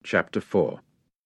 Chapter 4.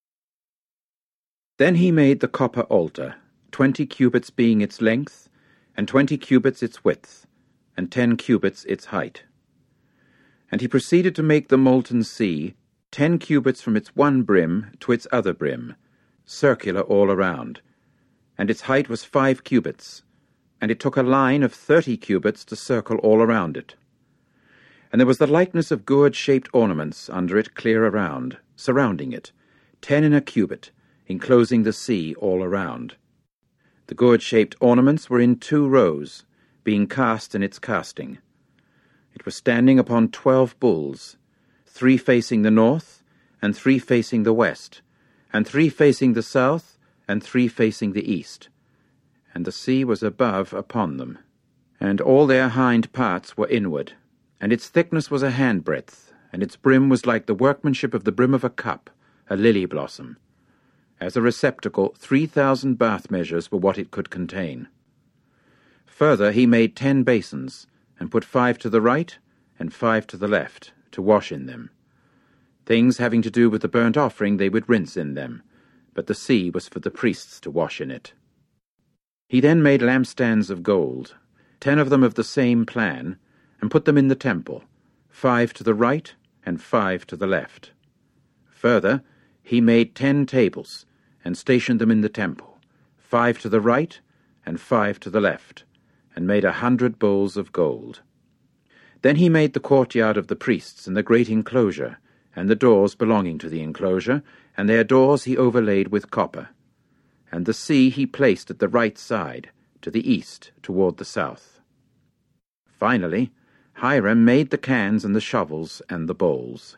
Then he made the copper altar, 20 cubits being its length, and 20 cubits its width, and 10 cubits its height. And he proceeded to make the molten sea, 10 cubits from its one brim to its other brim, circular all around, and its height was 5 cubits, and it took a line of 30 cubits to circle all around it. And there was the likeness of gourd-shaped ornaments under it clear around, surrounding it, 10 in a cubit, enclosing the sea all around. The gourd-shaped ornaments were in 2 rows, being cast in its casting. It was standing upon 12 bulls, 3 facing the north, and 3 facing the west, and 3 facing the south, and 3 facing the east. And the sea was above upon them. And all their hind parts were inward, and its thickness was a handbreadth, and its brim was like the workmanship of the brim of a cup, a lily blossom. As a receptacle, 3,000 bath measures were what it could contain. Further, he made 10 basins, and put 5 to the right and 5 to the left, to wash in them. Things having to do with the burnt offering they would rinse in them, but the sea was for the priests to wash in it. He then made lampstands of gold, 10 of them of the same plan, and put them in the temple, 5 to the right and 5 to the left. Further, he made 10 tables, and stationed them in the temple, 5 to the right and 5 to the left, and made 100 bowls of gold. Then he made the courtyard of the priests and the great enclosure, and the doors belonging to the enclosure, and their doors he overlaid with copper. And the sea he placed at the right side, to the east, toward the south. Finally, Hiram made the cans and the shovels and the bowls.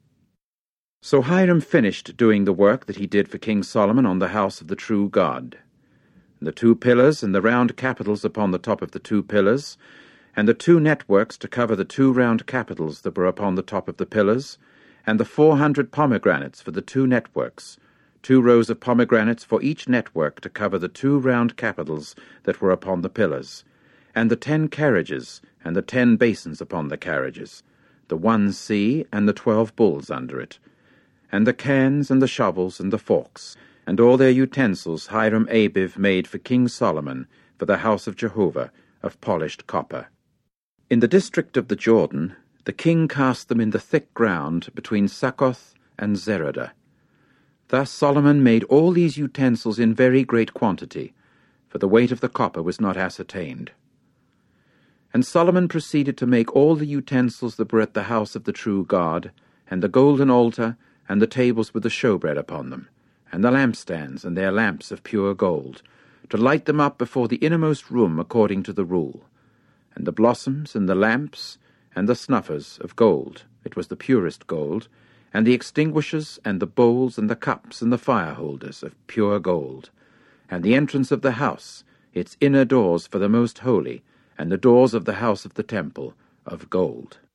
So Hiram finished doing the work that he did for King Solomon on the house of the true God. The 2 pillars and the round capitals upon the top of the 2 pillars, and the 2 networks to cover the 2 round capitals that were upon the top of the pillars, and the 400 pomegranates for the 2 networks, 2 rows of pomegranates for each network to cover the 2 round capitals that were upon the pillars, and the 10 carriages, and the 10 basins upon the carriages, the 1 sea, and the 12 bulls under it, and the cans, and the shovels, and the forks, and all their utensils Hiram Abiv made for King Solomon for the house of Jehovah of polished copper. In the district of the Jordan, the king cast them in the thick ground between Succoth and Zeradah. Thus Solomon made all these utensils in very great quantity, for the weight of the copper was not ascertained. And Solomon proceeded to make all the utensils that were at the house of the true God, and the golden altar, and the tables with the showbread upon them, and the lampstands and their lamps of pure gold, to light them up before the innermost room according to the rule, and the blossoms and the lamps, and the snuffers of gold, it was the purest gold, and the extinguishers, and the bowls, and the cups, and the fire holders of pure gold, and the entrance of the house, its inner doors for the most holy, and the doors of the house of the temple, of gold.